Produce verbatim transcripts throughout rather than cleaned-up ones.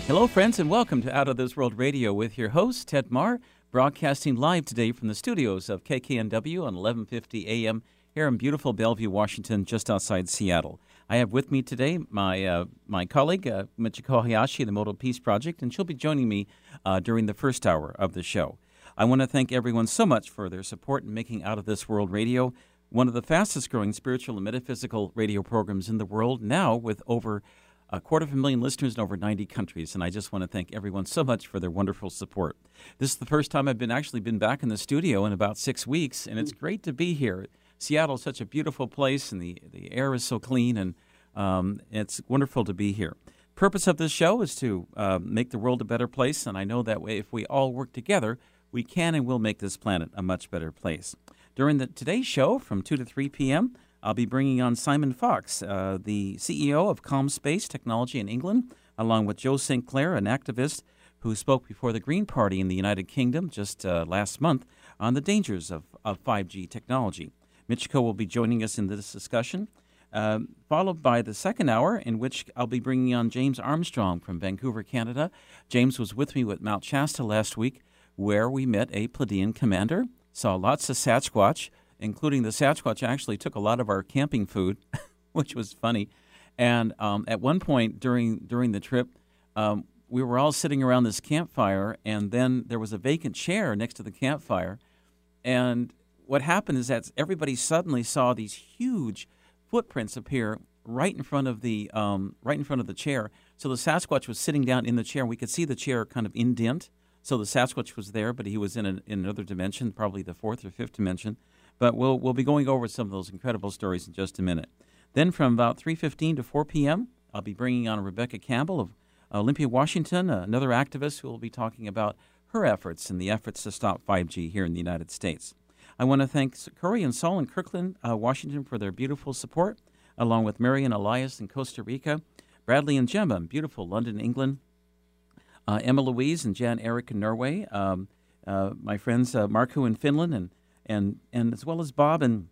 Hello, friends, and welcome to Out of This World Radio with your host, Ted Marr, broadcasting live today from the studios of K K N W on eleven fifty A M here in beautiful Bellevue, Washington, just outside Seattle. I have with me today my uh, my colleague, uh, Michiko Hayashi, of the Modal Peace Project, and she'll be joining me uh, during the first hour of the show. I want to thank everyone so much for their support in making Out of This World Radio one of the fastest-growing spiritual and metaphysical radio programs in the world, now with over a quarter of a million listeners in over ninety countries, and I just want to thank everyone so much for their wonderful support. This is the first time I've been actually been back in the studio in about six weeks, and it's great to be here. Seattle's such a beautiful place, and the, the air is so clean, and um, it's wonderful to be here. Purpose of this show is to uh, make the world a better place, and I know that way if we all work together, we can and will make this planet a much better place. During the today's show from two to three p.m., I'll be bringing on Simon Fox, uh, the C E O of Calm Space Technology in England, along with Joe Saint Clair, an activist who spoke before the Green Party in the United Kingdom just uh, last month on the dangers of, of five G technology. Michiko will be joining us in this discussion, uh, followed by the second hour, in which I'll be bringing on James Armstrong from Vancouver, Canada. James was with me at Mount Shasta last week, where we met a Pleiadian commander, saw lots of Sasquatch, including the Sasquatch actually took a lot of our camping food, which was funny. And um, at one point during during the trip, um, we were all sitting around this campfire, and then there was a vacant chair next to the campfire. And what happened is that everybody suddenly saw these huge footprints appear right in front of the um, right in front of the chair. So the Sasquatch was sitting down in the chair, and we could see the chair kind of indent. So the Sasquatch was there, but he was in, a, in another dimension, probably the fourth or fifth dimension. But we'll we'll be going over some of those incredible stories in just a minute. Then from about three fifteen to four p.m., I'll be bringing on Rebecca Campbell of Olympia, Washington, another activist who will be talking about her efforts and the efforts to stop five G here in the United States. I want to thank Curry and Saul in Kirkland, uh, Washington, for their beautiful support, along with Mary and Elias in Costa Rica, Bradley and Gemma in beautiful London, England, uh, Emma Louise and Jan Eric in Norway, um, uh, my friends uh, Marku in Finland, and And and as well as Bob and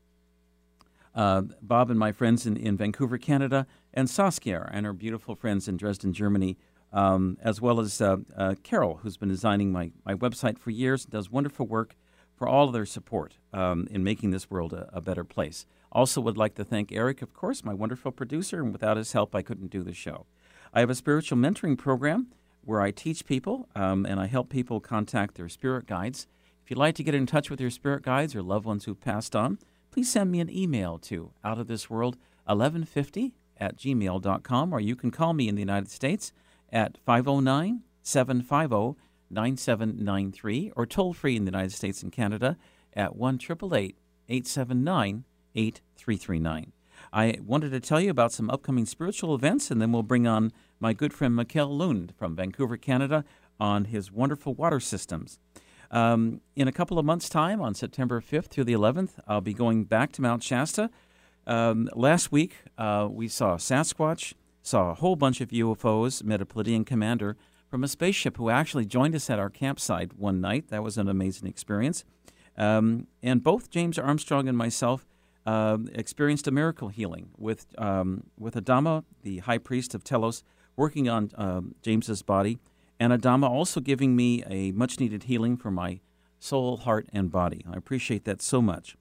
uh, Bob and my friends in, in Vancouver, Canada, and Saskia and our beautiful friends in Dresden, Germany, um, as well as uh, uh, Carol, who's been designing my, my website for years and does wonderful work, for all of their support um, in making this world a, a better place. Also would like to thank Eric, of course, my wonderful producer, and without his help, I couldn't do the show. I have a spiritual mentoring program where I teach people um, and I help people contact their spirit guides. If you'd like to get in touch with your spirit guides or loved ones who've passed on, please send me an email to outofthisworld eleven fifty at gmail dot com, or you can call me in the United States at five oh nine, seven five oh, nine seven nine three, or toll free in the United States and Canada at one eight eight eight, eight seven nine, eight three three nine. I wanted to tell you about some upcoming spiritual events, and then we'll bring on my good friend Mikkel Lund from Vancouver, Canada, on his wonderful water systems. Um, in a couple of months' time, on September fifth through the eleventh, I'll be going back to Mount Shasta. Um, last week, uh, we saw Sasquatch, saw a whole bunch of U F Os, met a Pleiadian commander from a spaceship who actually joined us at our campsite one night. That was an amazing experience. Um, and both James Armstrong and myself uh, experienced a miracle healing with um, with Adama, the high priest of Telos, working on um, James's body, and Adama also giving me a much-needed healing for my soul, heart, and body. I appreciate that so much.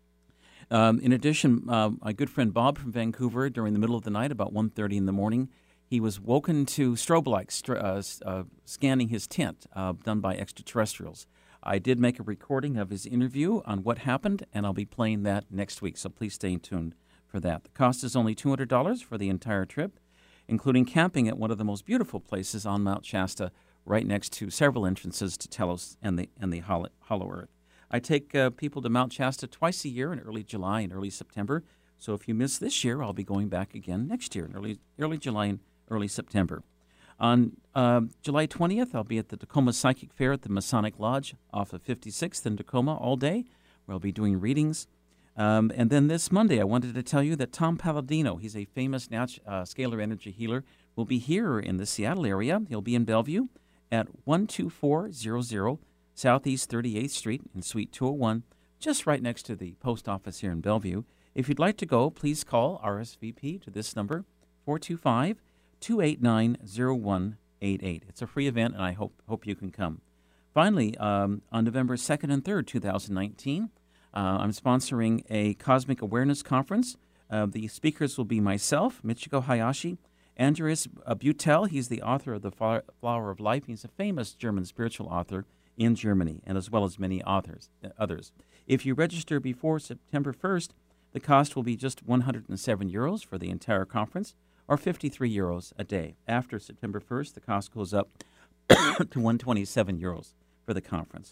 Um, in addition, uh, my good friend Bob from Vancouver, during the middle of the night, about one thirty in the morning, he was woken to strobe lights uh, uh, scanning his tent, uh, done by extraterrestrials. I did make a recording of his interview on what happened, and I'll be playing that next week, so please stay tuned for that. The cost is only two hundred dollars for the entire trip, including camping at one of the most beautiful places on Mount Shasta, right next to several entrances to Telos and the and the Hollow, hollow Earth. I take uh, people to Mount Shasta twice a year in early July and early September, so if you miss this year, I'll be going back again next year in early, early July and early September. On uh, July twentieth, I'll be at the Tacoma Psychic Fair at the Masonic Lodge off of fifty-sixth in Tacoma all day, where I'll be doing readings. Um, and then this Monday, I wanted to tell you that Tom Palladino, he's a famous nat- uh, scalar energy healer, will be here in the Seattle area. He'll be in Bellevue at one two four zero zero Southeast thirty-eighth Street in Suite two oh one, just right next to the post office here in Bellevue. If you'd like to go, please call R S V P to this number, four two five, two eight nine, zero one eight eight. It's a free event, and I hope hope you can come. Finally, um, on November second and third, two thousand nineteen, uh, I'm sponsoring a Cosmic Awareness Conference. Uh, the speakers will be myself, Michiko Hayashi, Andreas Butel. He's the author of The Flower of Life. He's a famous German spiritual author in Germany, and as well as many authors, uh, others. If you register before September first, the cost will be just one hundred seven euros for the entire conference, or fifty-three euros a day. After September first, the cost goes up to one hundred twenty-seven euros for the conference.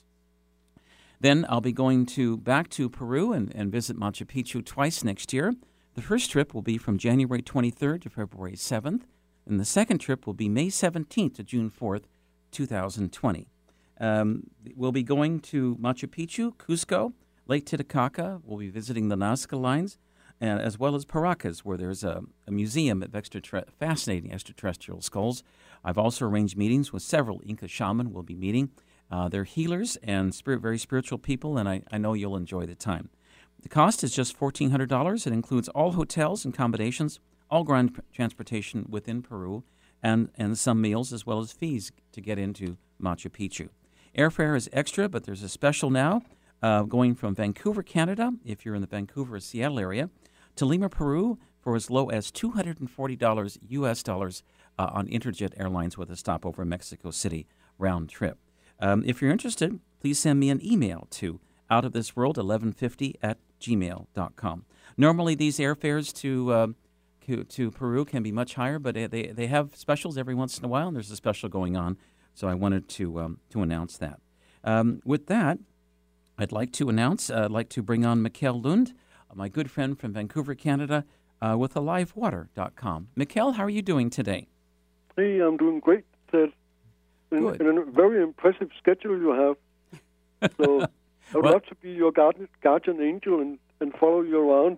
Then I'll be going to back to Peru and, and visit Machu Picchu twice next year. The first trip will be from January twenty-third to February seventh, and the second trip will be May seventeenth to June fourth, two thousand twenty. Um, we'll be going to Machu Picchu, Cusco, Lake Titicaca. We'll be visiting the Nazca Lines, and as well as Paracas, where there's a, a museum of extra fascinating extraterrestrial skulls. I've also arranged meetings with several Inca shaman we'll be meeting. Uh, they're healers and spirit, very spiritual people, and I, I know you'll enjoy the time. The cost is just fourteen hundred dollars. It includes all hotels and accommodations, all ground transportation within Peru, and, and some meals, as well as fees to get into Machu Picchu. Airfare is extra, but there's a special now uh, going from Vancouver, Canada, if you're in the Vancouver, Seattle area, to Lima, Peru, for as low as two hundred forty dollars U S dollars uh, on Interjet Airlines with a stopover in Mexico City round trip. Um, if you're interested, please send me an email to outofthisworld eleven fifty at gmail dot com. Normally, these airfares to uh, to, to Peru can be much higher, but they they have specials every once in a while, and there's a special going on. So I wanted to um, to announce that. Um, with that, I'd like to announce, uh, I'd like to bring on Mikkel Lund, my good friend from Vancouver, Canada, uh, with alive water dot com. Mikkel, how are you doing today? Hey, I'm doing great, Ted. Good. And, and a very impressive schedule you have. So I would Well, love to be your guardian, guardian angel and, and follow you around.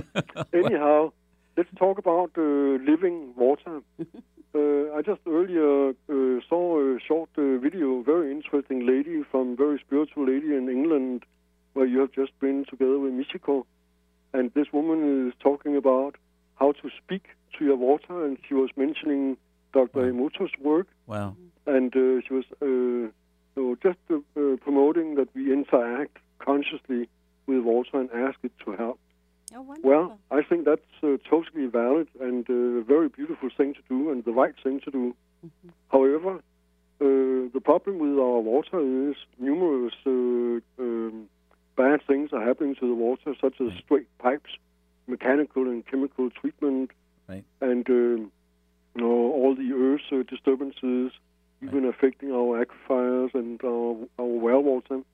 Anyhow, let's talk about uh, living water. Uh, I just earlier uh, saw a short uh, video, very interesting lady from very spiritual lady in England, where you have just been together with Michiko. And this woman is talking about how to speak to your water, and she was mentioning Doctor Wow. Emoto's work, Wow. and uh, she was uh, so just uh, uh, promoting that we interact consciously with water and ask it to help. Oh, wonderful. Well, I think that's uh, totally valid and a very beautiful thing to do and the right thing to do. Mm-hmm. However, uh, the problem with our water is numerous uh, um, bad things are happening to the water, such as Right. straight pipes, mechanical and chemical treatment, Right. and um, you know, all the earth uh, disturbances, even affecting our aquifers and our, our well water.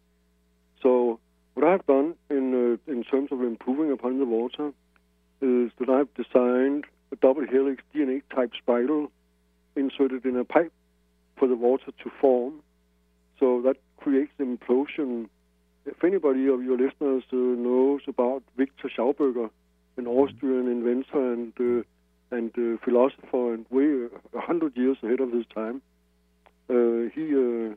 So what I've done in uh, in terms of improving upon the water is that I've designed a double helix D N A type spiral inserted in a pipe for the water to form. So that creates implosion. If anybody of your listeners uh, knows about Victor Schauberger, an Austrian inventor and uh, and uh, philosopher, and way a hundred years ahead of his time, uh, he. Uh,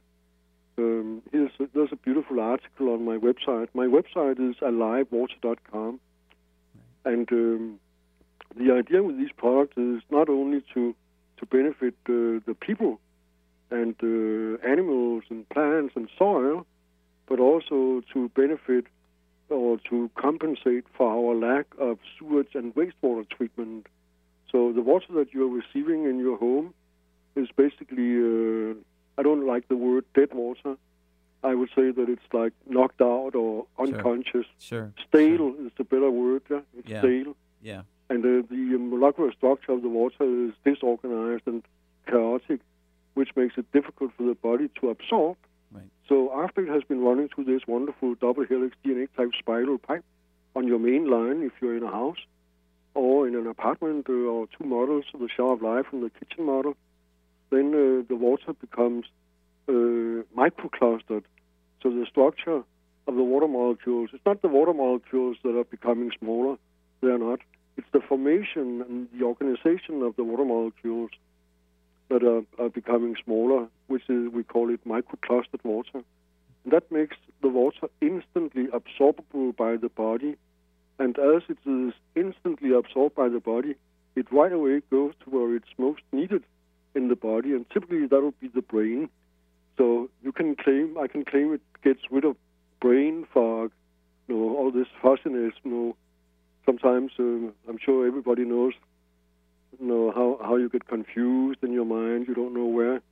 Um, here's a, there's a beautiful article on my website. My website is alive water dot com. Right. And um, the idea with these products is not only to, to benefit uh, the people and uh, animals and plants and soil, but also to benefit or to compensate for our lack of sewage and wastewater treatment. So the water that you're receiving in your home is basically... Uh, I don't like the word dead water. I would say that it's like knocked out or unconscious. Sure. Stale Sure. is the better word. Yeah? It's Yeah. stale. Yeah. And uh, the molecular structure of the water is disorganized and chaotic, which makes it difficult for the body to absorb. Right. So after it has been running through this wonderful double helix D N A type spiral pipe on your main line, if you're in a house, or in an apartment, uh, or two models, the shower of life and the kitchen model, then uh, the water becomes uh, microclustered. So the structure of the water molecules, it's not the water molecules that are becoming smaller, they are not. It's the formation and the organization of the water molecules that are, are becoming smaller, which is, we call it microclustered water. And that makes the water instantly absorbable by the body. And as it is instantly absorbed by the body, it right away goes to where it's most needed. in the body, and typically that would be the brain. So you can claim, I can claim it gets rid of brain fog, you know, all this fuzziness. You know, sometimes uh, I'm sure everybody knows, you know, how, how you get confused in your mind. You don't know where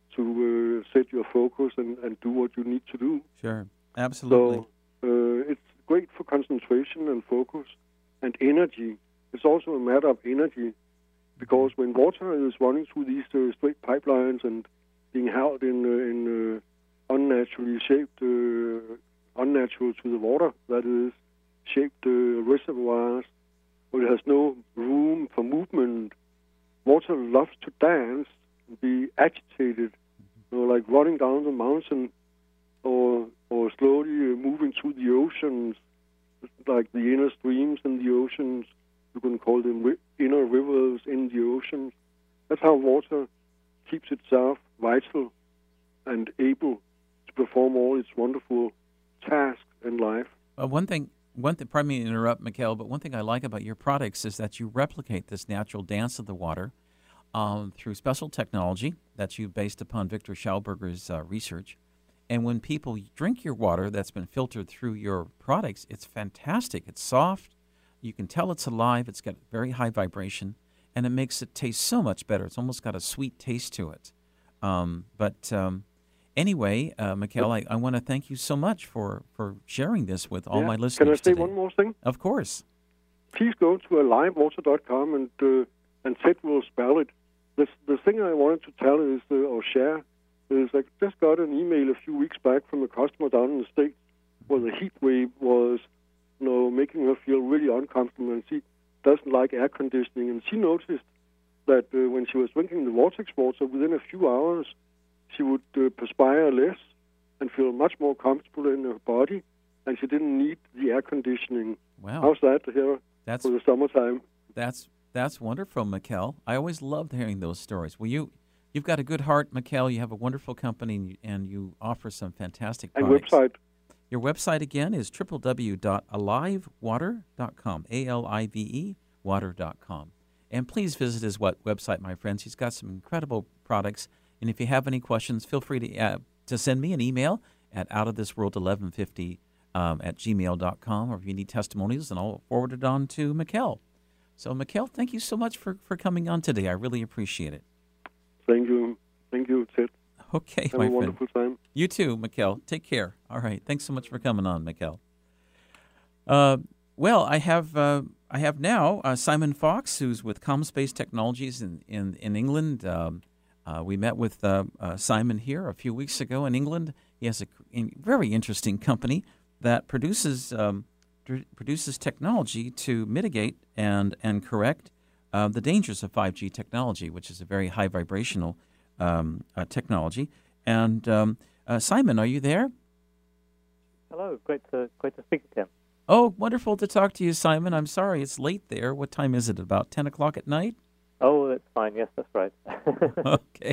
to uh, set your focus and, and do what you need to do. Sure, absolutely. So uh, it's great for concentration and focus and energy. It's also a matter of energy, because when water is running through these uh, straight pipelines and being held in uh, in uh, unnaturally shaped, uh, unnatural to the water, that is, shaped uh, reservoirs, where it has no room for movement, water loves to dance, be agitated, you know, like running down the mountain, or or slowly uh, moving through the oceans, like the inner streams in the oceans. You can call them ri- inner rivers in the oceans. That's how water keeps itself vital and able to perform all its wonderful tasks in life. Uh, one thing, one thing. Pardon me to interrupt, Mikhail, but one thing I like about your products is that you replicate this natural dance of the water um, through special technology that you've based upon Victor Schauberger's uh, research. And when people drink your water that's been filtered through your products, it's fantastic. It's soft. You can tell it's alive. It's got very high vibration, and it makes it taste so much better. It's almost got a sweet taste to it. Um, but um, anyway, uh, Mikhail, I, I want to thank you so much for, for sharing this with all yeah. my listeners Can I say today. one more thing? Of course. Please go to alive water dot com and uh, and Ted will spell it. The, the thing I wanted to tell is, uh, or share, is I just got an email a few weeks back from a customer down in the States where the heat wave was, you know, making her feel really uncomfortable, and she doesn't like air conditioning. And she noticed that uh, when she was drinking the Vortex water, within a few hours, she would uh, perspire less and feel much more comfortable in her body, and she didn't need the air conditioning. Wow. How's that here That's, for the summertime? That's that's wonderful, Mikhail. I always loved hearing those stories. Well, you, you've got a good heart, Mikhail. You have a wonderful company, and you, and you offer some fantastic And products. website. Your website, again, is w w w dot alive water dot com, A L I V E, water dot com. And please visit his what website, my friends. He's got some incredible products. And if you have any questions, feel free to uh, to send me an email at outofthisworld eleven fifty um, at gmail dot com. Or if you need testimonials, then I'll forward it on to Mikhail. So, Mikhail, thank you so much for, for coming on today. I really appreciate it. Thank you. Thank you, Ted. Okay, Have my a friend. wonderful time. You too, Mikhail. Take care. All right. Thanks so much for coming on, Mikhail. Uh, well, I have uh, I have now uh, Simon Fox, who's with ComSpace Technologies in in, in England. Um, uh, we met with uh, uh, Simon here a few weeks ago in England. He has a in, very interesting company that produces um, tr- produces technology to mitigate and and correct uh, the dangers of five G technology, which is a very high vibrational um, uh, technology. And um, uh, Simon, are you there? Hello, great to great to speak again. Oh, wonderful to talk to you, Simon. I'm sorry it's late there. What time is it? About ten o'clock at night? Oh, that's fine. Yes, that's right. Okay.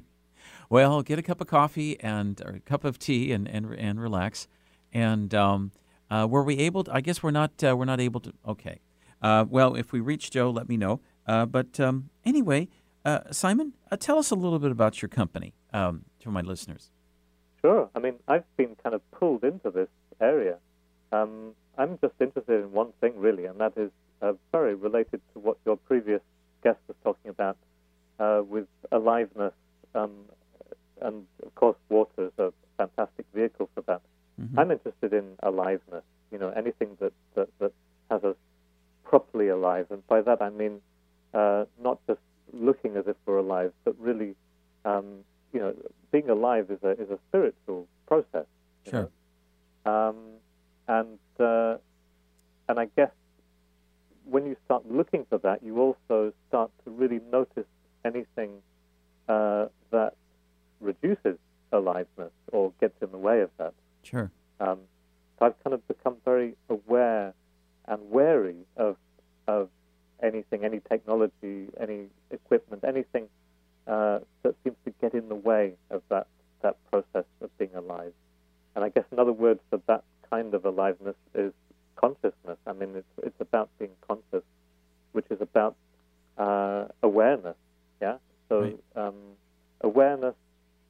Well, get a cup of coffee and or a cup of tea and and, and relax. And um, uh, were we able to? I guess we're not. Uh, we're not able to. Okay. Uh, well, if we reach Joe, let me know. Uh, but um, anyway, uh, Simon, uh, tell us a little bit about your company um, to my listeners. Sure. I mean, I've been kind of pulled into this area. Um, I'm just interested in one thing, really, and that is uh, very related to what your previous guest was talking about uh, with aliveness. Um, and, of course, water is a fantastic vehicle for that. Mm-hmm. I'm interested in aliveness, you know, anything that, that, that has us properly alive. And by that I mean uh, not just looking as if we're alive, but really, um, you know, being alive is a is a spiritual process. You Sure. know? Um, and uh, and I guess when you start looking for that, you also start to really notice anything uh, that reduces aliveness or gets in the way of that. Sure. Um, so I've kind of become very aware and wary of of anything, any technology, any equipment, anything uh, that seems to get in the way of that, that process of being alive. And I guess another word for that kind of aliveness is consciousness. I mean, it's it's about being conscious, which is about uh, awareness. Yeah. So Right. um,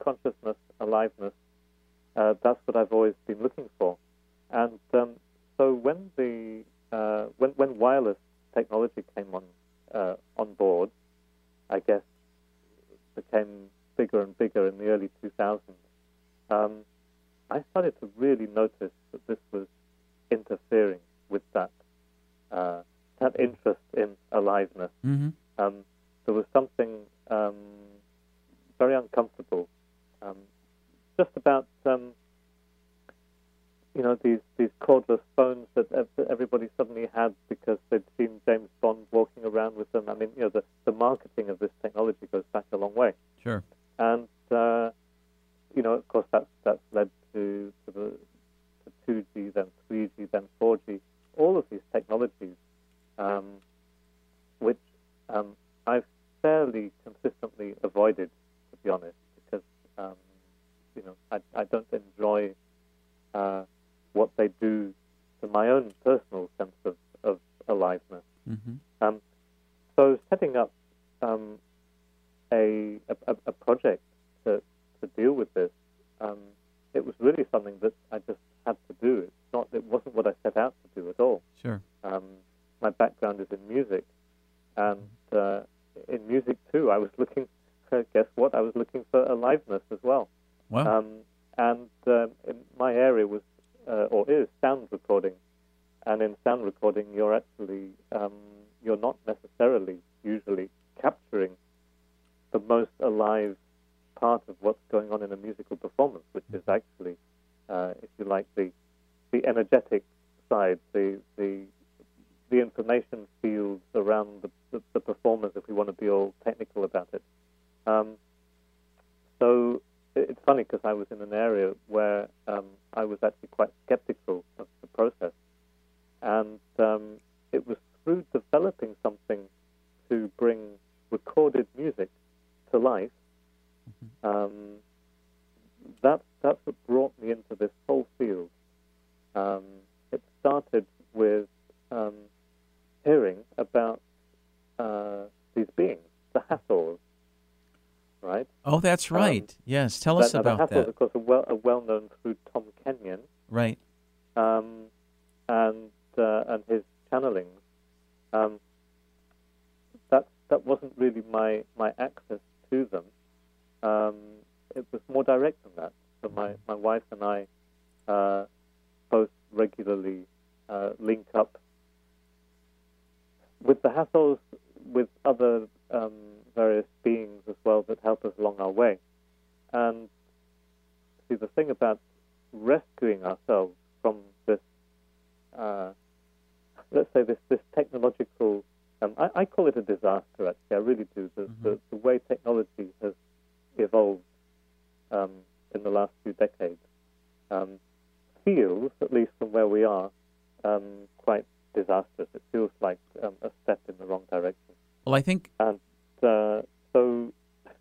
consciousness, aliveness, uh, that's what I've always been looking for. And um, so when the uh, when when wireless technology came on uh, on board, I guess became bigger and bigger in the early two thousands. Um, I started to really notice that this was interfering with that uh, that interest in aliveness. Mm-hmm. Um, there was something um, very uncomfortable, um, just about um, you know these these cordless phones that everybody suddenly had because they'd seen James Bond walking around with them. I mean, you know, the, the marketing of this technology goes back a long way. Sure. And uh, you know, of course, that's that's led to to the to two G, then three G, then four G. All of these technologies, um, which um, I've fairly consistently avoided, to be honest, because um, you know I I don't enjoy uh, what they do to my own personal sense of, of aliveness. Mm-hmm. Um, so setting up um, a, a a project to to deal with this, um, it was really something that I just had to do. It's not it wasn't what I set out to do at all. Sure. Um, my background is in music, and uh, in music too, I was looking. Uh, guess what? I was looking for aliveness as well. Wow. Um, and uh, in my area was uh, or is sound recording, and in sound recording, you're actually um, you're not necessarily usually capturing the most alive part of what's going on in a musical performance, which is actually, uh, if you like, the the energetic side, the the the information fields around the, the, the performers, if we want to be all technical about it. Um, so it's funny because I was in an area where um, I was actually quite skeptical of the process, and um, it was through developing something to bring recorded music to life. Um, that, that's what brought me into this whole field. Um, it started with um, hearing about uh, these beings, the Hathors, right? Oh, that's right. Um, yes, tell us that, about the Hathors, that. of course, are well, are well known through Tom Kenyon, right? Um, and uh, and his channelings. Um, that that wasn't really my, my access to them. Um, it was more direct than that. So my, my wife and I uh, both regularly uh, link up with the Hathors, with other um, various beings as well that help us along our way. And see, the thing about rescuing ourselves from this, uh, let's say this, this technological, um, I, I call it a disaster actually, I really do, the, mm-hmm. the, the way technology has evolved um, in the last few decades um, feels, at least from where we are, um, quite disastrous. It feels like um, a step in the wrong direction. Well, I think... And uh, so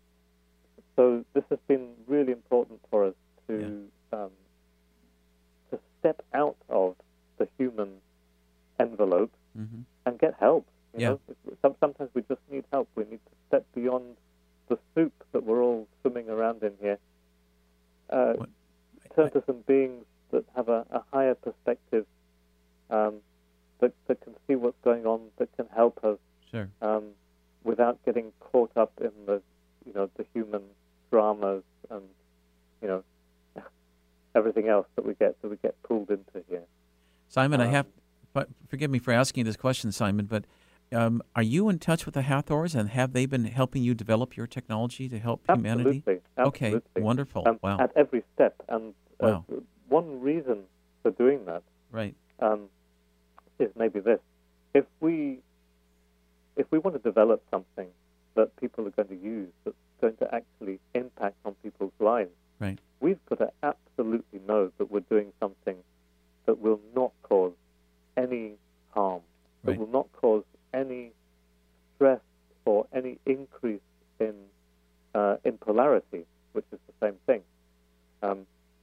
so this has been really important for us to yeah. um, to step out of the human envelope mm-hmm. and get help. You yeah. know? Sometimes we just need help. We need to step beyond the soup that we're all swimming around in here. Uh, turn to some beings that have a, a higher perspective, um, that, that can see what's going on, that can help us, sure. um, without getting caught up in the, you know, the human dramas and, you know, everything else that we get that we get pulled into here. Simon, um, I have. But forgive me for asking this question, Simon, but um, are you in touch with the Hathors, and have they been helping you develop your technology to help absolutely, humanity? Absolutely. Okay, wonderful. Um, wow. At every step, and uh, wow. one reason for doing that, right, um, is maybe this: if we if we want to develop something that people are going to use, that's going to actually impact on people's lives, right, we've got to absolutely know that we're doing something that will not cause any harm, that right. will not cause any stress or any increase in uh, in polarity, which is the same thing. Um,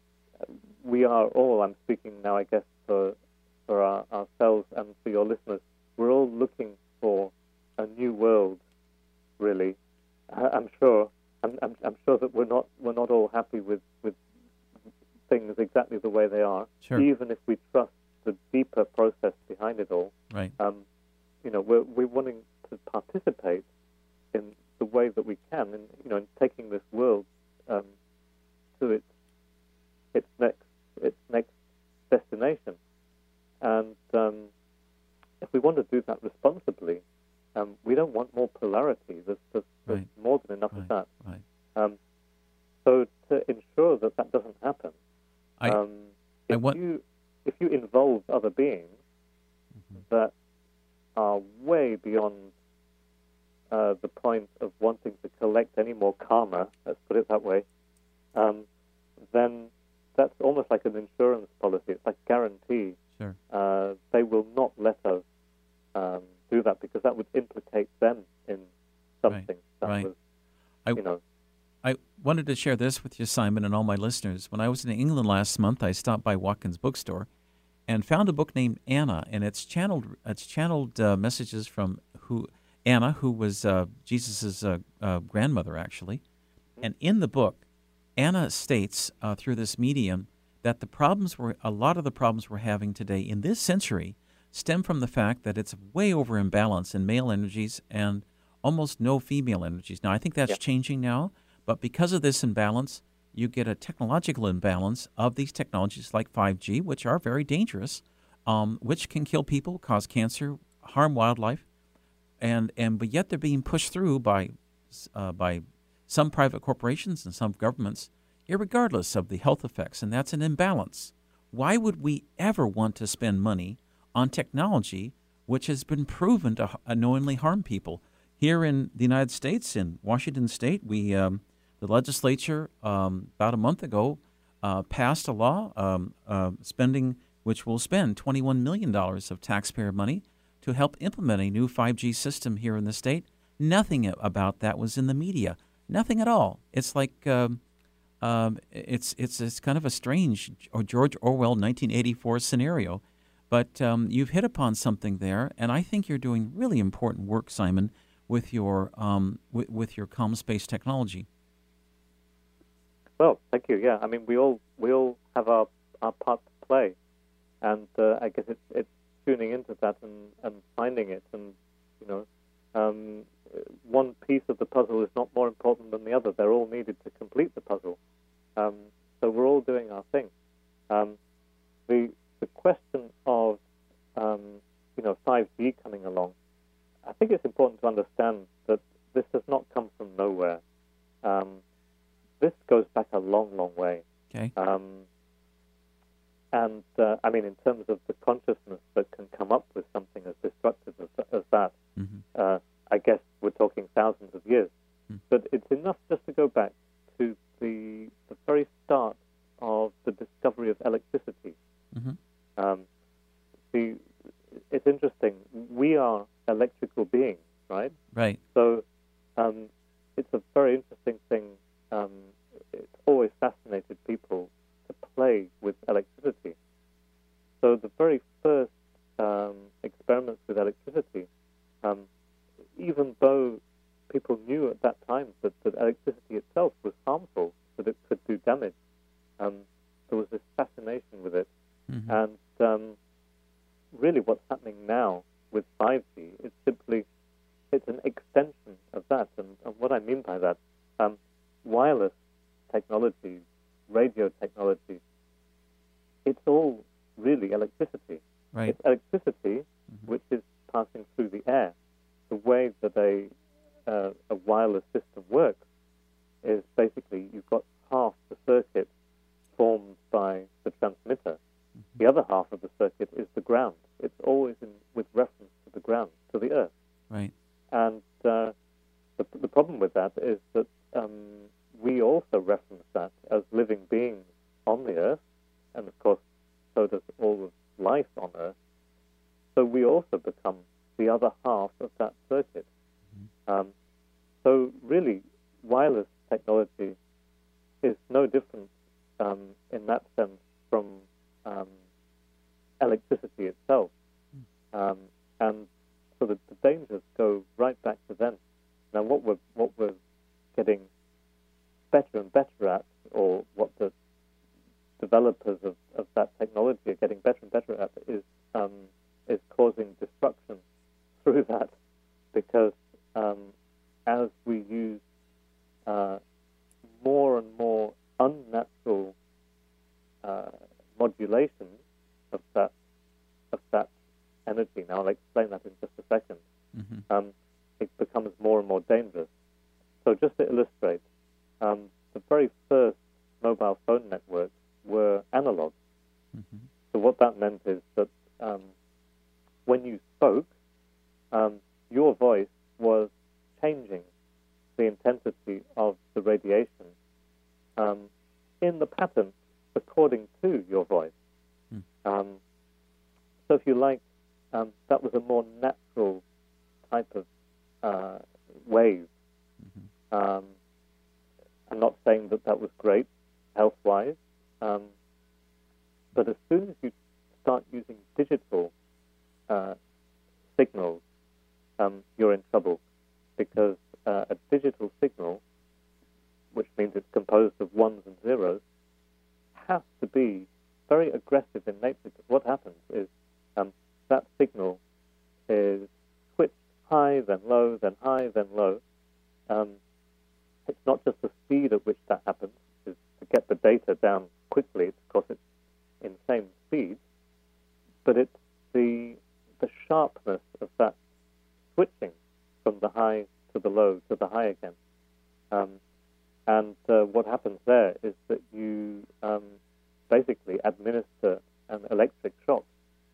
we are all, I'm speaking now, I guess, for for our, ourselves and for your listeners, we're all looking for a new world, really. I, I'm sure I'm, I'm, I'm sure sure that we're not we're not all happy with, with things exactly the way they are, sure. even if we trust the deeper process behind it all. Right. Um, you know, we're we're wanting to participate in the way that we can, in you know, in taking this world um, to its its next its next destination. And um, if we want to do that responsibly, um, we don't want more polarity. There's, there's, there's Right. more than enough Right. of that. Right. Um, so to ensure that that doesn't happen, I, um, I if want. you if you involve other beings Mhm. that are way beyond uh, the point of wanting to collect any more karma, let's put it that way, um, then that's almost like an insurance policy. It's like guarantee. Sure. Uh, they will not let us um, do that because that would implicate them in something that right. was, I, you know. I wanted to share this with you, Simon, and all my listeners. When I was in England last month, I stopped by Watkins Bookstore and found a book named Anna, and it's channeled it's channeled uh, messages from who Anna, who was uh, Jesus' uh, uh, grandmother, actually. And in the book, Anna states uh, through this medium that the problems were a lot of the problems we're having today in this century stem from the fact that it's way over imbalance in male energies and almost no female energies. Now, I think that's Yeah. changing now, but because of this imbalance, you get a technological imbalance of these technologies like five G, which are very dangerous, um, which can kill people, cause cancer, harm wildlife, and and but yet they're being pushed through by uh, by some private corporations and some governments, irregardless of the health effects, and that's an imbalance. Why would we ever want to spend money on technology which has been proven to unknowingly harm people? Here in the United States, in Washington State, we um, the legislature um, about a month ago uh, passed a law um, uh, spending which will spend twenty-one million dollars of taxpayer money to help implement a new five G system here in the state. Nothing about that was in the media. Nothing at all. It's like um, um, it's it's it's kind of a strange or George Orwell nineteen eighty-four scenario. But um, you've hit upon something there, and I think you're doing really important work, Simon, with your um, with, with your comm space technology. Well, thank you. Yeah, I mean, we all we all have our, our part to play, and uh, I guess it's it's tuning into that and, and finding it, and you know, um, one piece of the puzzle is not more important than the other. They're all needed to complete the puzzle. Um, so we're all doing our thing. Um, the the question of um, you know five G coming along, I think it's important to understand that this has not come from nowhere. Um, this goes back a long, long way. Okay. Um, and uh, I mean, in terms of the consciousness that can come up with something as destructive as, as that, Mm-hmm. uh, I guess we're talking thousands of years. Mm. But it's enough just to go back to the the very start of the discovery of electricity. Mm-hmm. Um, see, it's interesting. We are electrical beings, right? Right. So um, it's a very interesting thing. Um, it's always fascinated people to play with electricity. So the very first um, experiments with electricity, um, even though people knew at that time that, that electricity itself was harmful, that it could do damage, um, there was this fascination with it. Mm-hmm. And um, really what's happening now with five G is simply, it's an extension of that. And, and what I mean by that, um, wireless technology, radio technology, it's all really electricity. Right. It's electricity Mm-hmm. which is passing through the air. The way that a, uh, a wireless system works is basically you've got half the circuit formed by the transmitter. Mm-hmm. The other half of the circuit is the ground. It's always in, with reference to the ground, to the earth. Right. And uh, the, the problem with that is that um, we also reference that as living beings on the earth, and of course, so does all of life on earth. So we also become the other half of that circuit. Mm-hmm. Um, so really, wireless technology is no different um, in that sense from um, electricity itself. Um, and so the, the dangers go right back to then. Now, what we're what we're getting better and better at, or what the developers of, of that technology are getting better and better at, is um, is causing destruction through that, because um, as we use uh, more and more unnatural uh, modulation of that of that energy. Now I'll explain that in just a second. Mm-hmm. Um, it becomes more and more dangerous. So just to illustrate, um, the very first mobile phone networks were analog. Mm-hmm. So what that meant is that um, when you spoke, um, your voice was changing the intensity of the radiation um, in the pattern according to your voice. Mm. Um, so if you like, um, that was a more natural type of uh, wave. Mm-hmm. Um, I'm not saying that that was great health-wise, um, but as soon as you start using digital uh, signals, um, you're in trouble, because uh, a digital signal, which means it's composed of ones and zeros, has to be very aggressive in nature. Because what happens is um, that signal is switched high, then low, then high, then low. Um, it's not just the speed at which that happens, is to get the data down quickly, because it's insane speed, but it's the the sharpness of that switching from the high to the low to the high again. Um, and uh, what happens there is that you um, basically administer an electric shock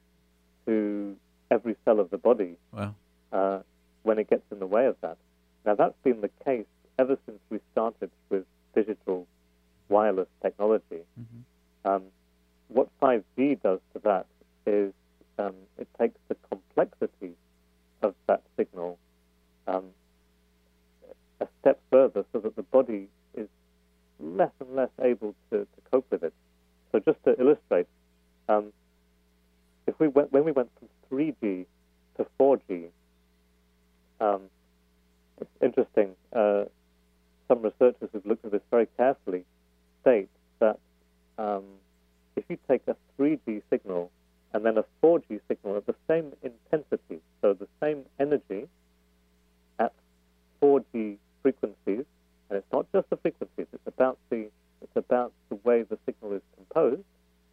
to every cell of the body. Wow. uh, when it gets in the way of that. Now, that's been the case ever since we started with digital wireless technology. Mm-hmm. Um, what five G does to that is um, it takes the complexity of that signal um, a step further, so that the body is less and less able to, to cope with it. So just to illustrate, um, if we went, when we went from three G to four G, um, it's interesting, uh, some researchers who've looked at this very carefully state that um, if you take a three G signal and then a four G signal at the same intensity, so the same energy at four G frequencies, and it's not just the frequencies, it's about the it's about the way the signal is composed,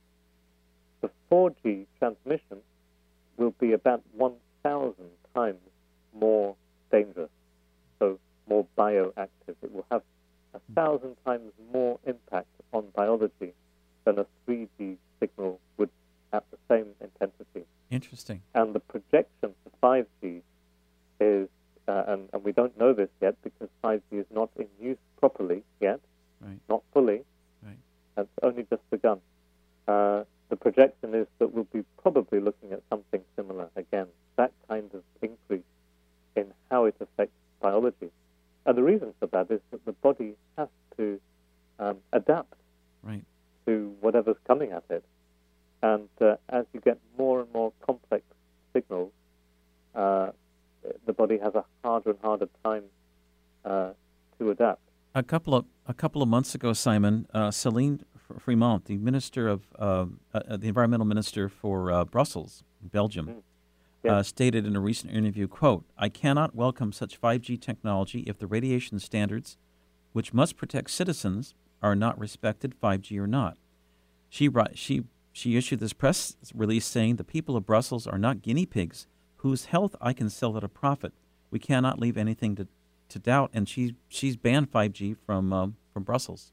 the four G transmission will be about one thousand times more dangerous, so more bioactive. It will have a thousand times more impact on biology than a three G signal would at the same intensity. Interesting. And the projection for five G is, uh, and, and we don't know this yet because five G is not in use properly yet, Right. not fully. Right. It's only just begun. Uh, the projection is that we'll be probably looking at something similar again, that kind of increase in how it affects biology. And the reason for that is that the body has to um, adapt Right. to whatever's coming at it. And uh, as you get more and more complex signals, uh, the body has a harder and harder time uh, to adapt. A couple of a couple of months ago, Simon, uh, Céline Fremont, the minister of uh, uh, the environmental minister for uh, Brussels, Belgium, Mm. Yes. uh, stated in a recent interview, "quote I cannot welcome such five G technology if the radiation standards, which must protect citizens, are not respected, five G or not." She she she issued this press release saying, "The people of Brussels are not guinea pigs whose health I can sell at a profit. We cannot leave anything to." to doubt, and she she's banned five G from um, from Brussels.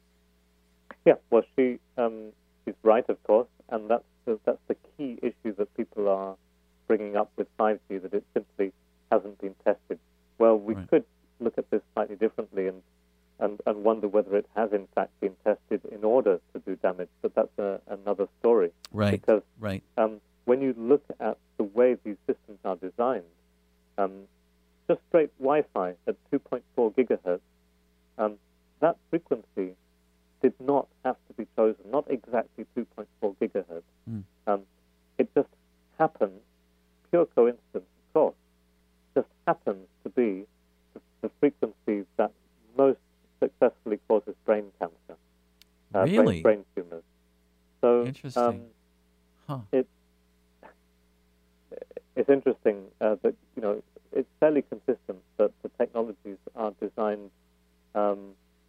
Yeah, well, she um, she's right, of course, and that's the, that's the key issue that people are bringing up with five G, that it simply hasn't been tested. Well, we Right. could look at this slightly differently and, and, and wonder whether it has in fact been tested in order to do damage, but that's a, another story. Right. Because Right. um, when you look at the way these systems are designed, um, just straight Wi-Fi at two point four gigahertz, um, that frequency did not have to be chosen, not exactly two point four gigahertz. Mm. Um, it just happens, pure coincidence, of course, just happens to be the, the frequency that most successfully causes uh, Really? brain, brain tumors. So Interesting. um, Huh. it, it's interesting uh, that, you know, it's fairly consistent that the technologies are designed um,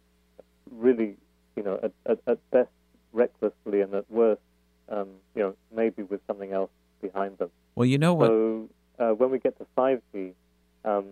really, you know, at, at, at best recklessly and at worst, um, you know, maybe with something else behind them. Well, you know what? So uh, when we get to five G, um,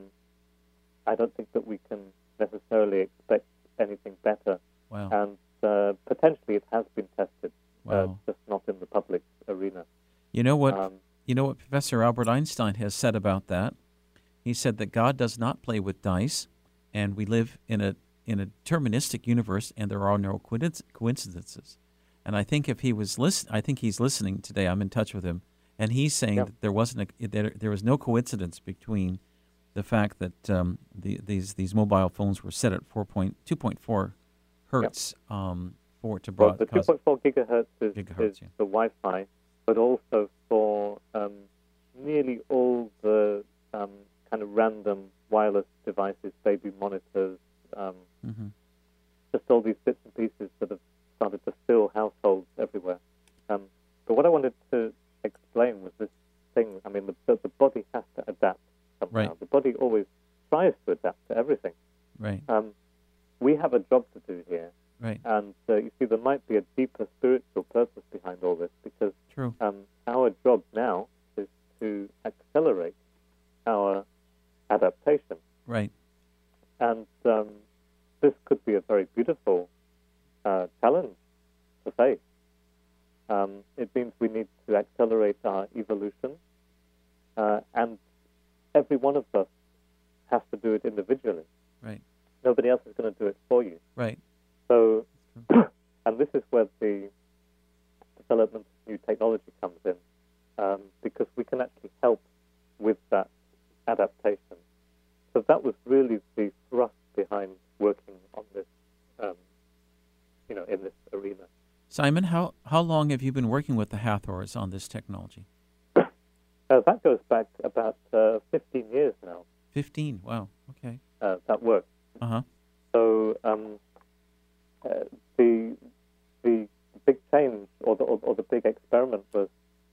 I don't think that we can necessarily expect anything better. Wow. And uh, potentially it has been tested, uh, Wow. just not in the public arena. You know what? Um, You know what Professor Albert Einstein has said about that? He said that God does not play with dice, and we live in a in a deterministic universe, and there are no coincidences. And I think if he was listen, I think he's listening today. I'm in touch with him, and he's saying Yeah. that there wasn't a, there, there was no coincidence between the fact that um, the, these these mobile phones were set at four point two point four hertz um, for to well, the broadcast. two point four gigahertz is, Gigahertz, is yeah. the Wi-Fi, but also for um, nearly all the um, kind of random wireless devices, baby monitors, um, Mm-hmm. just all these bits and pieces that have started to fill households everywhere. Um, but what I wanted to explain was this thing. I mean, the, the, the body has to adapt somehow. Right. The body always tries to adapt to everything. Right. Um, we have a job to do here. Right. And uh, you see, there might be a deeper spiritual purpose behind all this, because True. um, our job now is to accelerate our adaptation. Right. And um, this could be a very beautiful uh, challenge to face. Um, it means we need to accelerate our evolution, uh, and every one of us has to do it individually. Right. Nobody else is going to do it for you. Right. So, and this is where the development of new technology comes in, um, because we can actually help with that adaptation. So that was really the thrust behind working on this, um, you know, in this arena. Simon, how, how long have you been working with the Hathors on this technology? Uh, that goes back about uh, fifteen years now, Fifteen. Wow. Okay. uh, that work. Uh huh. So um, uh, the the big change, or the, or, or the big experiment, was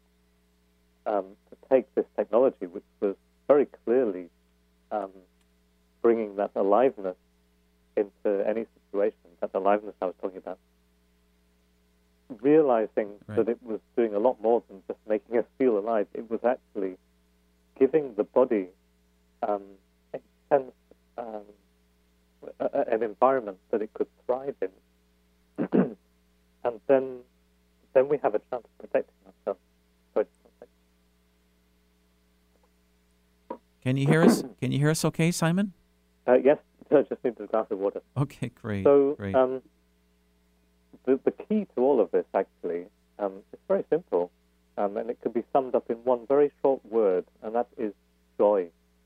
um, to take this technology, which was very clearly um, bringing that aliveness into any situation, that aliveness I was talking about, realizing Right. that it was doing a lot more than just making us feel alive. It was actually giving the body um, a sense, um, a, a- an environment that it could thrive in. And then then we have a chance of protecting ourselves. So it's not like- Can you hear us? Can you hear us? Okay, Simon. Uh, yes, I just need a glass of water. Okay. Great. So great. um, the, the key to all of this, actually, um, is very simple, um, and it can be summed up in one very short word, and that is joy.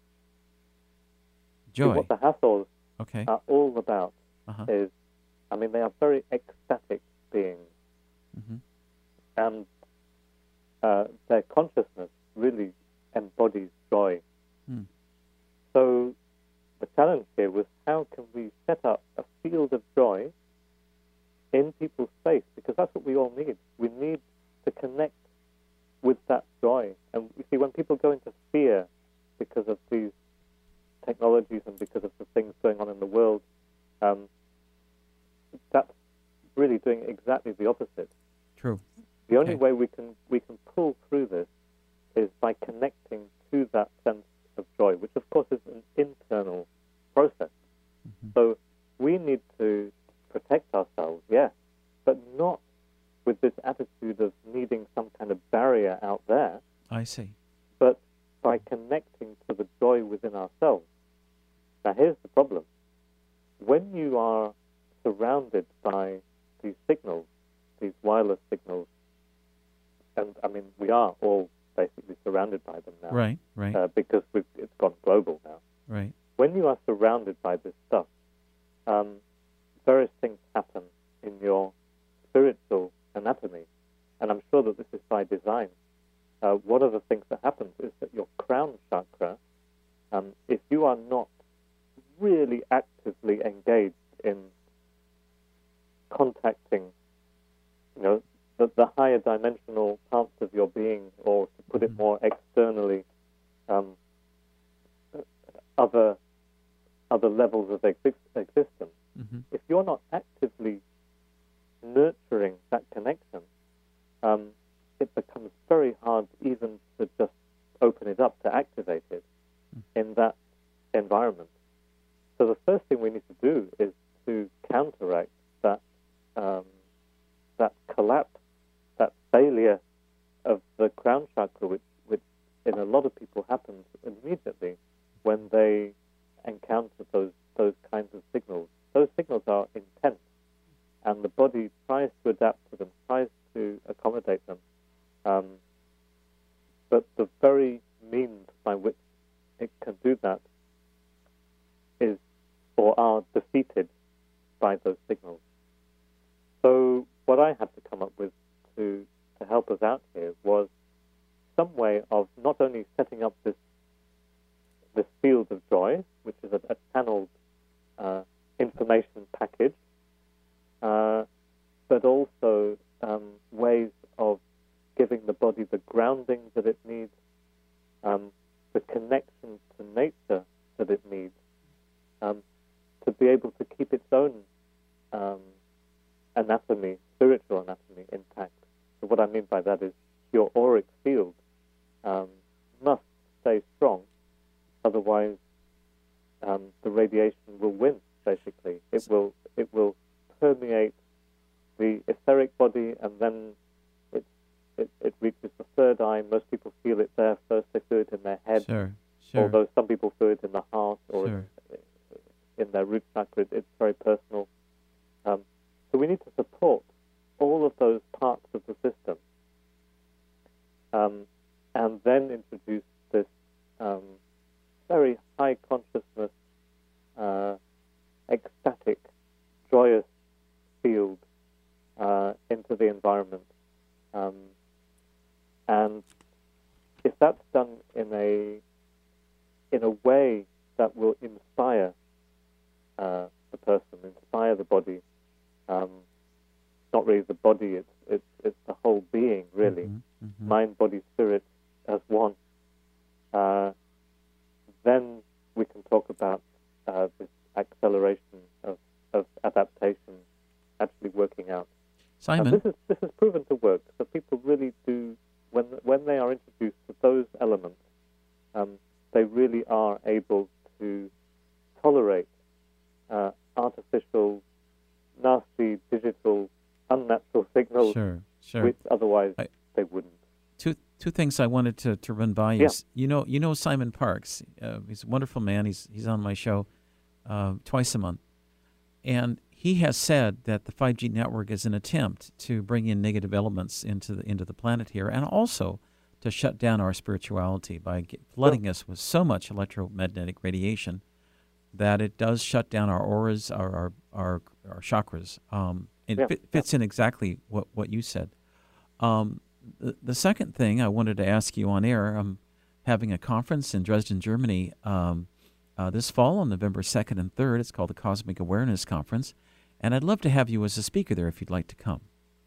See, Joy. what the Hathors Okay. are all about Uh-huh. is, I mean, they are very ecstatic beings, Mm-hmm. and uh, their consciousness really embodies joy. Hmm. So the challenge here was, how can we set up a field of joy in people's space? Because that's what we all need. We need to connect with that joy. And you see, when people go into fear because of these technologies and because of the things going on in the world, um, that's really doing exactly the opposite. True. The only Okay. way we can we can pull through this is by connecting to that sense of joy, which of course is an internal process. Mhm. So we need to protect ourselves, yes, but not with this attitude of needing some kind of barrier out there, I see. but by connecting to the joy within ourselves. Now here's the problem. When you are surrounded by these signals, these wireless signals, and I mean, we are all basically surrounded by them now, Right. Right. uh, because we've, it's gone global now. right. When you are surrounded by this stuff, um, various things happen in your spiritual anatomy, and I'm sure that this is by design. Uh, one of the things that happens is that your crown chakra, um, if you are not really actively engaged in contacting you know, the, the higher dimensional parts of your being, or to put it more externally, um, other other levels of exist- existence. Mm-hmm. If you're not actively nurturing that connection, um, it becomes very hard even to just open it up, to activate it in that environment. So the first thing we need to do is to counteract that um, that collapse, that failure of the crown chakra, which, which in a lot of people happens immediately when they encounter those those kinds of signals. Those signals are intense, and the body tries to adapt to them, tries to accommodate them. Um, but the very means by which it can do that is or are defeated by those signals. So what I had to come up with to, to help us out here was some way of not only setting up this this field of joy, which is a, a channeled uh, information package, uh, but also um, ways of giving the body the grounding that it needs, um, the connection to nature that it needs, um, to be able to keep its own um, anatomy, spiritual anatomy, intact. So what I mean by that is your auric field um, must stay strong, otherwise um, the radiation will win. Basically, it will it will permeate the etheric body, and then it it, it reaches the third eye. Most people feel it there first; they feel it in their head. Sure, sure. Although some people feel it in the heart or Sure. in, in their root chakra. It's very personal. Um, so we need to support all of those parts of the system, um, and then introduce this um, very high consciousness, uh, ecstatic, joyous field uh, into the environment. Um, and if that's done in a in a way that will inspire uh, the person, inspire the body, um, not really the body, it's, it's, it's the whole being, really, Mm-hmm, mm-hmm. mind, body, spirit as one, uh, then we can talk about uh, this acceleration of, of adaptation actually working out. Simon? And this is this is proven to work. So people really do, when when they are introduced to those elements, um, they really are able to tolerate uh, artificial, nasty, digital, unnatural signals, Sure, sure. which otherwise I- they wouldn't. Two two things I wanted to, to run by you. Yeah. You know you know Simon Parks. Uh, he's a wonderful man. He's he's on my show uh, twice a month, and he has said that the five G network is an attempt to bring in negative elements into the into the planet here, and also to shut down our spirituality by get, flooding us with so much electromagnetic radiation that it does shut down our auras, our our our, our chakras. Um, it Yeah. fit, fits in exactly what what you said. Um, The, the second thing I wanted to ask you on air, I'm having a conference in Dresden, Germany um, uh, this fall on November second and third. It's called the Cosmic Awareness Conference, and I'd love to have you as a speaker there if you'd like to come.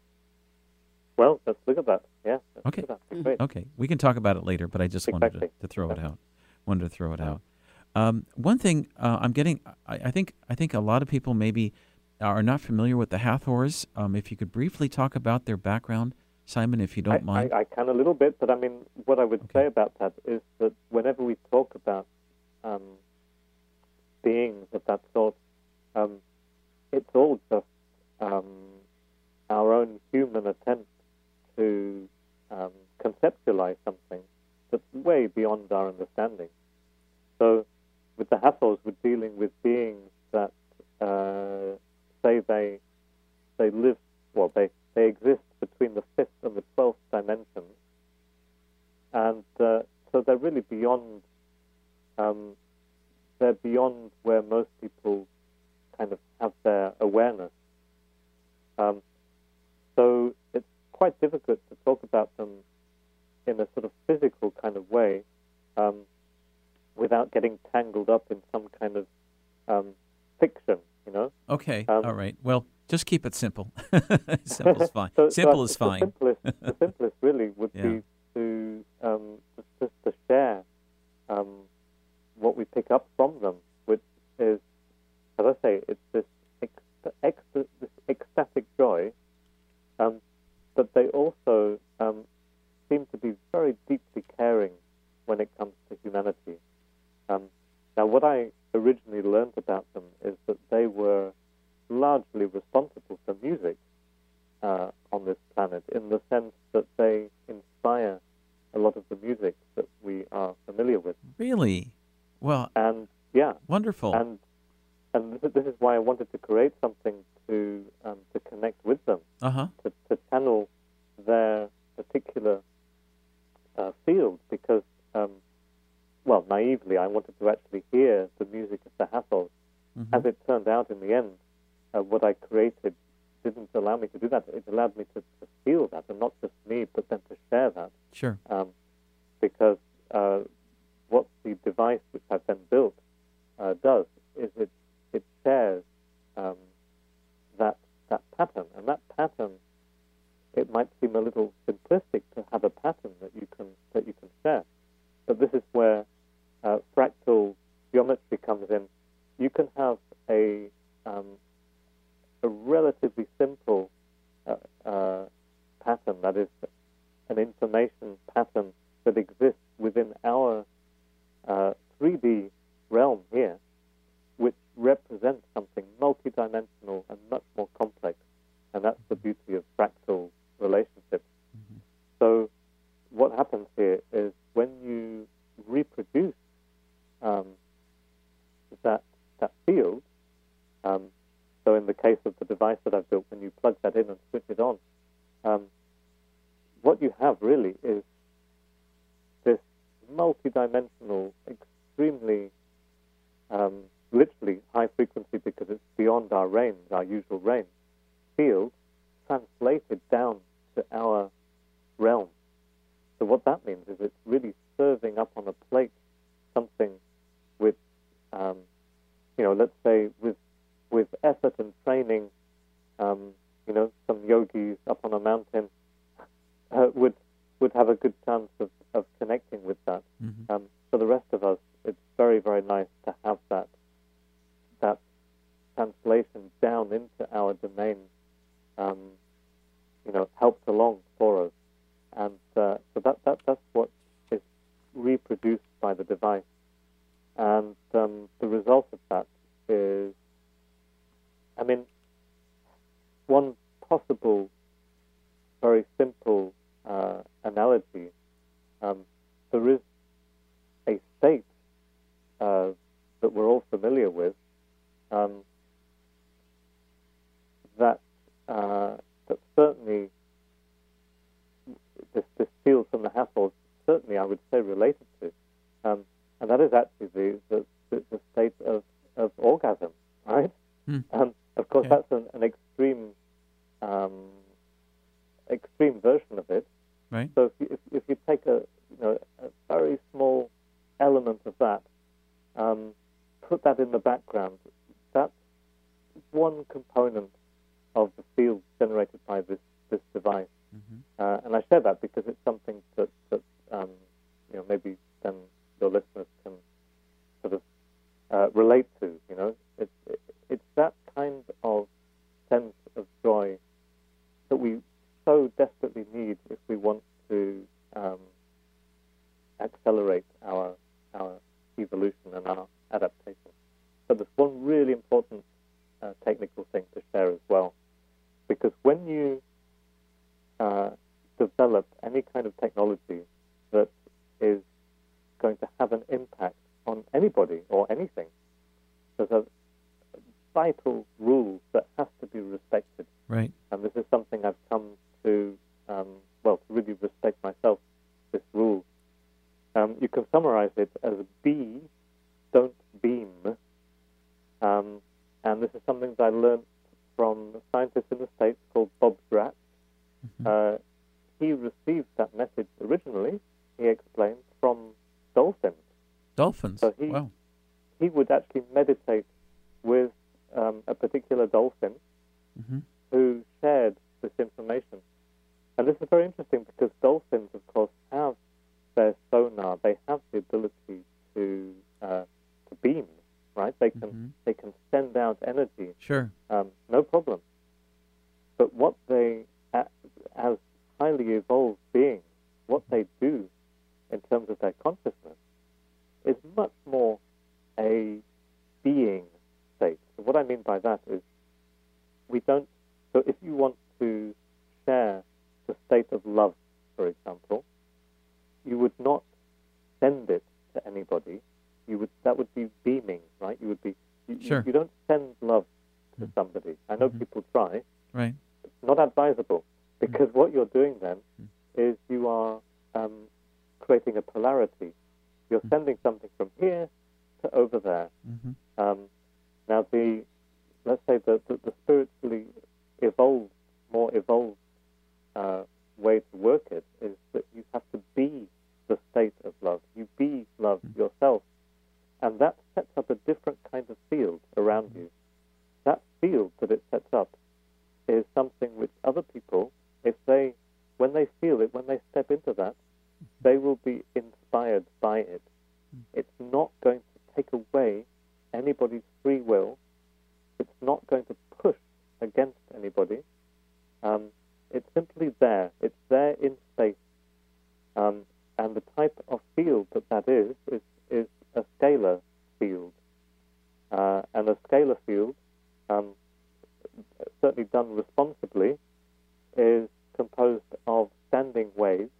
Well, let's look at that. Yeah. Let's Okay. look at that. Great. Okay, we can talk about it later, but I just wanted to, Exactly. to throw it out. Wanted to throw it out. Um, one thing uh, I'm getting, I, I think, I think a lot of people maybe are not familiar with the Hathors. Um, if you could briefly talk about their background, Simon, if you don't I, mind. I, I can a little bit, but I mean, what I would Okay. say about that is that whenever we talk about um, beings of that sort, um, it's all just um, our own human attempt to um, conceptualize something that's way beyond our understanding. So with the Hathors, we're dealing with beings that uh, say they they live, well, they, they exist between the fifth and the twelfth dimensions, and uh, so they're really beyond. Um, they're beyond where most people kind of have their awareness. Um, so it's quite difficult to talk about them in a sort of physical kind of way, um, without getting tangled up in some kind of um, fiction, you know. Okay, Um, all right. Well, Just keep it simple. Simple is fine. so, simple so is the fine. Simplest, the simplest really would Yeah. be to um, just, just to share um, what we pick up from them, which is, as I say, it's this ex- ex- this ecstatic joy, um, but they also um, seem to be very deeply caring when it comes to humanity. Um, now, what I originally learned about them is that they were largely responsible for music uh, on this planet, in the sense that they inspire a lot of the music that we are familiar with. Really? Well, And yeah, wonderful. and and this, this is why I wanted to create something to um, to connect with them, Uh-huh. to, to channel their particular uh, field, because, um, well, naively, I wanted to actually hear the music of the Hathors. Mhm. As it turned out in the end, uh, what I created didn't allow me to do that. It allowed me to, to feel that, and not just me, but then to share that. Sure. Um, because uh, what the device which I've then built uh, does is it it shares um, that that pattern, and that pattern, it might seem a little simplistic to have a pattern that you can that you can share, but this is where uh, fractal geometry comes in. You can have a um, a relatively simple uh, uh, pattern, that is an information pattern that exists within our uh, three D realm here, which represents something multidimensional and much more complex, and that's the beauty of fractal relationships. Mhm. So what happens here is when you reproduce um, that that field, um, so in the case of the device that I've built, when you plug that in and switch it on, um, what you have really is this multidimensional, extremely, um, literally high frequency, because it's beyond our range, our usual range, field translated down to our realm. So what that means is it's really serving up on a plate something which, um, you know, let's say with with effort and training, um, you know, some yogis up on a mountain uh, would would have a good chance of, of connecting with that. Mhm. Um, for the rest of us, it's very, very nice to have that that translation down into our domain, um, you know, helped along for us. And uh, so that, that that's what is reproduced by the device. And um, the result of that is, I mean, one possible, very simple uh, analogy, um, there is a state uh, that we're all familiar with, um, that uh, that certainly this, this field from the Hathors, certainly I would say related to, um, and that is actually the the, the, the state of, of orgasm, right? Hmm. Um, of course, Okay. that's an, an extreme um, extreme version of it. Right. So if you, if, if you take a you know a very small element of that, um, put that in the background, that's one component of the field generated by this, this device. Mhm. Uh, and I share that because it's something that, that um, you know, maybe then your listeners can sort of uh, relate to. You know, it's it, it's that kind of sense of joy that we so desperately need if we want to um, accelerate our our evolution and our adaptation. So there's one really important uh, technical thing to share as well, because when you uh, develop any kind of technology that is going to have an impact on anybody or anything, there's a vital rule that has to be respected. Right. And this is something I've come to, um, well, to really respect myself, this rule. Um, you can summarize it as be, don't beam. Um, and this is something that I learned from a scientist in the States called Bob Gratz. Mhm. Uh, he received that message originally, he explained, from dolphins. Dolphins. So he, Wow. he would actually meditate with um, a particular dolphin, Mhm. information. And this is very interesting because dolphins, of course, have their sonar. They have the ability to uh, to beam, right? They can Mm-hmm. they can send out energy, Sure. um, no problem. But what they, as highly evolved beings, what they do in terms of their consciousness is much more a being state. So what I mean by that is we don't, so if you want to share the state of love, for example, you would not send it to anybody. You would, that would be beaming, right? You would be, you, Sure. you, you don't send love to Mm. somebody. I know Mhm. people try. Right. It's not advisable because what you're doing then Mm. is you are um, creating a polarity. You're Mm. sending something from here to over there. Mm-hmm. Um, now, the let's say the, the, the spiritually evolved, more evolved uh, way to work it is that you have to be the state of love. You be love Mm. yourself. And that sets up a different kind of field around you. That field that it sets up is something which other people, if they, when they feel it, when they step into that, they will be inspired by it. It's not going to take away anybody's free will. It's not going to push against anybody. Um, it's simply there. It's there in space. Um, and the type of field that that is, is, is a scalar field. Uh, and a scalar field, um, certainly done responsibly, is composed of standing waves.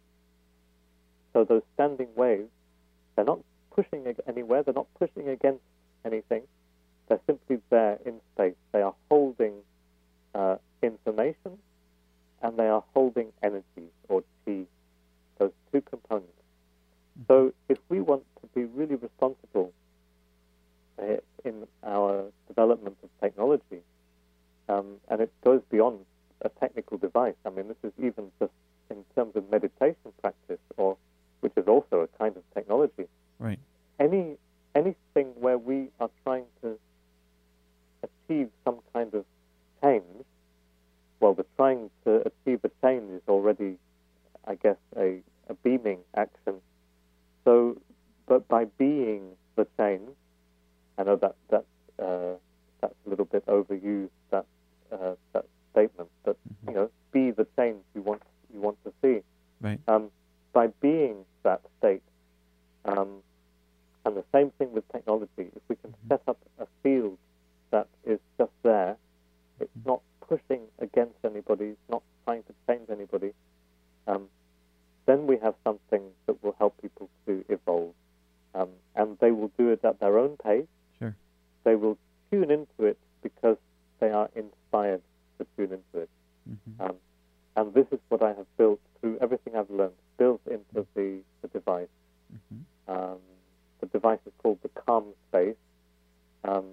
So those standing waves, they're not pushing ag- anywhere, they're not pushing against anything, they're simply there in space. They are holding uh, information and they are holding energy, or chi, those two components. So if we want to be really responsible uh, in our development of technology, um, and it goes beyond a technical device. I mean, this is even just in terms of meditation practice, or which is also a kind of technology. Right. Any anything where we are trying to achieve some kind of change, well, the trying to achieve a change is already, I guess, a, a beaming action. So, but by being the change, I know that that uh, that's a little bit overused, that uh, that statement, but Mm-hmm. you know, be the change you want you want to see. Right. Um, by being that state, um, and the same thing with technology. If we can Mm-hmm. set up a field that is just there, it's Mm-hmm. not pushing against anybody, it's not trying to change anybody. Um, then we have something that will help people to evolve. Um, and they will do it at their own pace. Sure. They will tune into it because they are inspired to tune into it. Mm-hmm. Um, and this is what I have built through everything I've learned, built into the, the device. Mm-hmm. Um, the device is called the Calm Space. Um,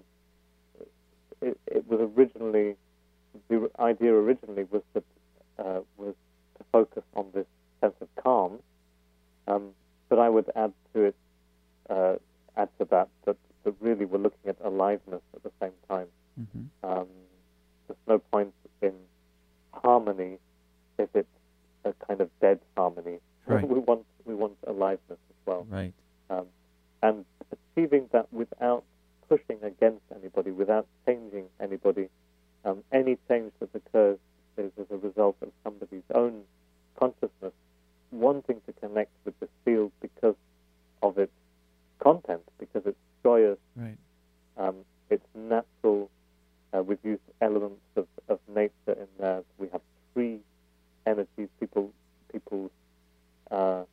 it, it was originally, the idea originally was that uh, was to focus on this sense of calm, um, but I would add to it, uh, add to that, that that really we're looking at aliveness at the same time. Mm-hmm. Um, there's no point in harmony if it's a kind of dead harmony. Right. we want we want aliveness as well, Right. um, and achieving that without pushing against anybody, without changing anybody. Um, any change that occurs is as a result of somebody's own consciousness wanting to connect with this field because of its content, because it's joyous, Right. um, it's natural. Uh, we've used elements of, of nature in there. We have tree energies. People, people's uh,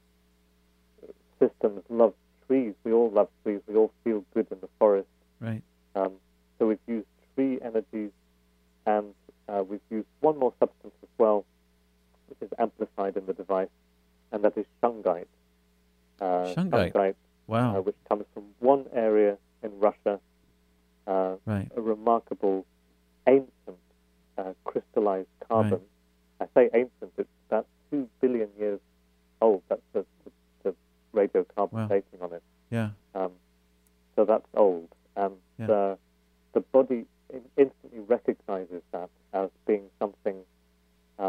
systems love trees. We all love trees. We all feel good in the forest. Right. Um, so we've used tree energies, and uh, we've used one more substance as well, which is amplified in the device, and that is shungite. Uh, Shungite. Wow. uh, which comes from one area in Russia, uh, Right. a remarkable ancient uh, crystallized carbon. Right. I say ancient, it's about two billion years old. That's the, the, the radiocarbon Wow. dating on it. Yeah. Um, so that's old. And Yeah. uh, the body in, instantly recognizes that as being something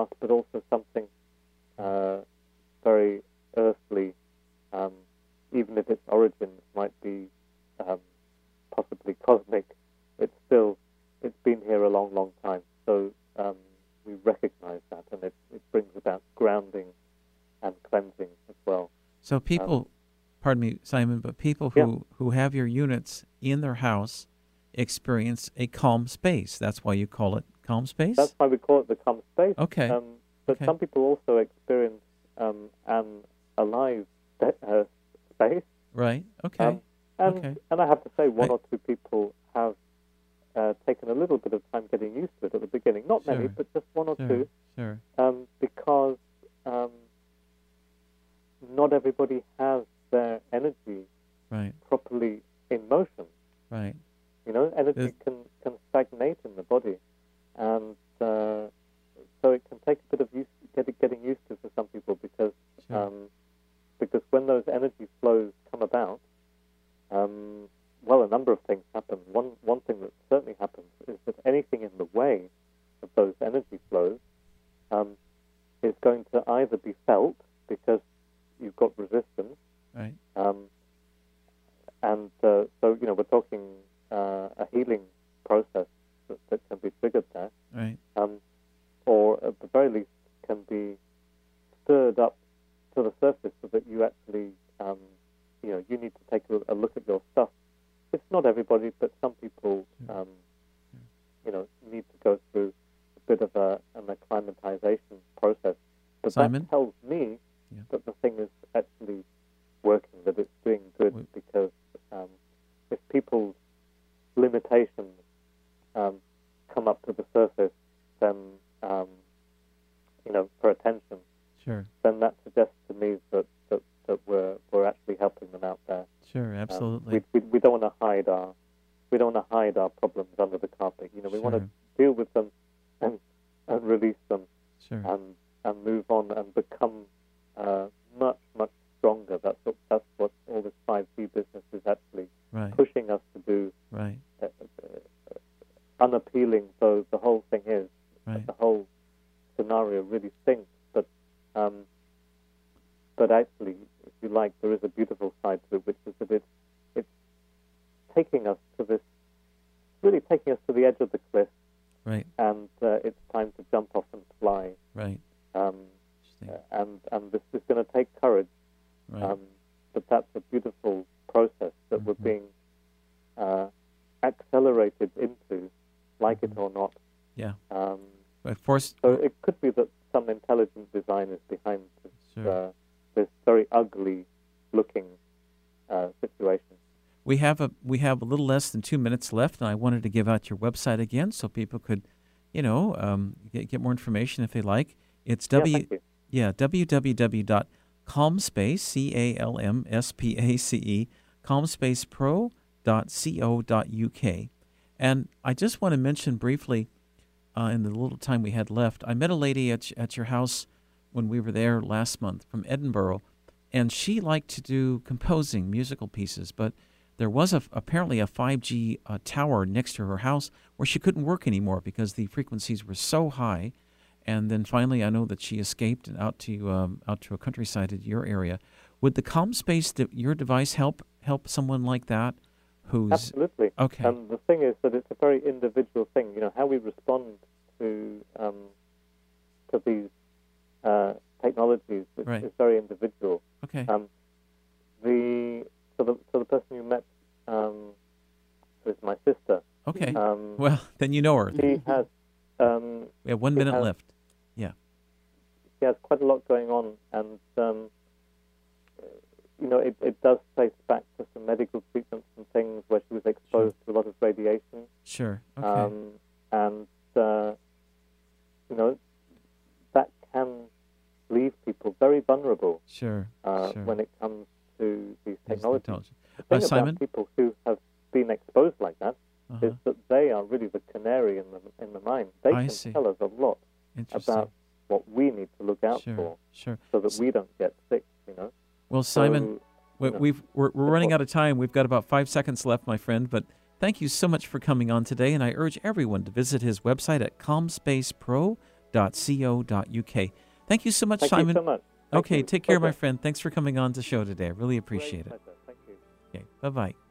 past, but also something uh, very earthly, um, even if its origins might be um, possibly cosmic. It's still, it's been here a long, long time. So um, we recognize that, and it, it brings about grounding and cleansing as well. So people, um, pardon me, Simon, but people who, yeah. who have your units in their house experience a calm space. That's why you call it calm space? That's why we call it the calm space. Okay. Um, but okay. some people also experience um, an alive uh, space. Right. Okay. Um, and, okay. and I have to say, one I, or two people have uh, taken a little bit of time getting used to it at the beginning. Not sure. many, but just one or sure. two. Sure. Um, because um, not everybody has their energy right. properly in motion. Right. You know, energy There's... can, can stagnate in the body, and uh, so it can take a bit of use, get, getting used to for some people because sure. um, because when those energy flows come about, um, well, a number of things happen. One one thing that certainly happens is that anything in the way of those energy flows um, is going to either be felt because you've got resistance, right? Um, and uh, so you know we're talking uh, a healing process that, that can be triggered there, right? Um, or at the very least can be stirred up to the surface so that you actually, um, you know, you need to take a, a look at your stuff. It's not everybody, but some people, um, you know, need to go through a bit of a, an acclimatization process. But Simon? that tells me yeah. that the thing is actually working, that it's doing good, we, because um, if people's limitations um, come up to the surface, then, um, you know, for attention, sure. then that suggests to me that, that, that we're we're actually helping them out there. Sure, absolutely. Um, we, we we don't want to hide our we don't want to hide our problems under the carpet. You know, we sure. want to deal with them and and release them sure. and and move on and become uh, much much stronger. That's what that's what all this five G business is actually right. pushing us to do. Right. Uh, uh, unappealing though the whole thing is, right. the whole scenario really stinks. But um, but actually, if you like, there is a beautiful side to it, which is that it's it's taking us to this, really taking us to the edge of the cliff, right? And uh, it's time to jump off and fly, right? Um, uh, and and this is going to take courage, right? Um, but that's a beautiful process that mm-hmm. we're being uh, accelerated into, like mm-hmm. it or not. Yeah. Um, but force, so it could be that some intelligent design is behind this, sure. uh, this very ugly-looking uh, situation. We have a we have a little less than two minutes left, and I wanted to give out your website again so people could, you know, um, get, get more information if they like. It's yeah, w thank you. yeah w w w dot calmspace c a l m s p a c e calmspacepro dot co dot u k. And I just want to mention briefly, uh, in the little time we had left, I met a lady at at your house when we were there last month from Edinburgh, and she liked to do composing musical pieces, but there was a, apparently a five G uh, tower next to her house where she couldn't work anymore because the frequencies were so high. And then finally, I know that she escaped and out to um, out to a countryside in your area. Would the CalmSpace, de- your device, help help someone like that? Who's absolutely okay? And the thing is that it's a very individual thing. You know, how we respond to um, to these uh, technologies is, right. is very individual. Okay. Um, the so the so the person you met um, is my sister. Okay. Um, well, then you know her. She has. Um, we have one minute has, left. Yeah. She has quite a lot going on, and um, you know, it, it does trace back to some medical treatments and things where she was exposed sure. to a lot of radiation. Sure. Okay. Um, and uh, you know, that can leave people very vulnerable. Sure. Uh, sure. When it comes to these technologies. Technology. The thing Uh, about Simon? people who have been exposed like that uh-huh. is that they are really the canary in the in the mine. They I can see. tell us a lot Interesting. about what we need to look out sure. for, Sure. so that we don't get sick. You know. Well, Simon, So, we, you know, we've we're, we're running out of time. We've got about five seconds left, my friend. But thank you so much for coming on today, and I urge everyone to visit his website at calmspacepro dot co.uk. Thank you so much, Thank Simon. you so much. Thank okay, you. take care, Pleasure. my friend. Thanks for coming on the show today. I really appreciate Great it. pleasure. Thank you. Okay, bye-bye.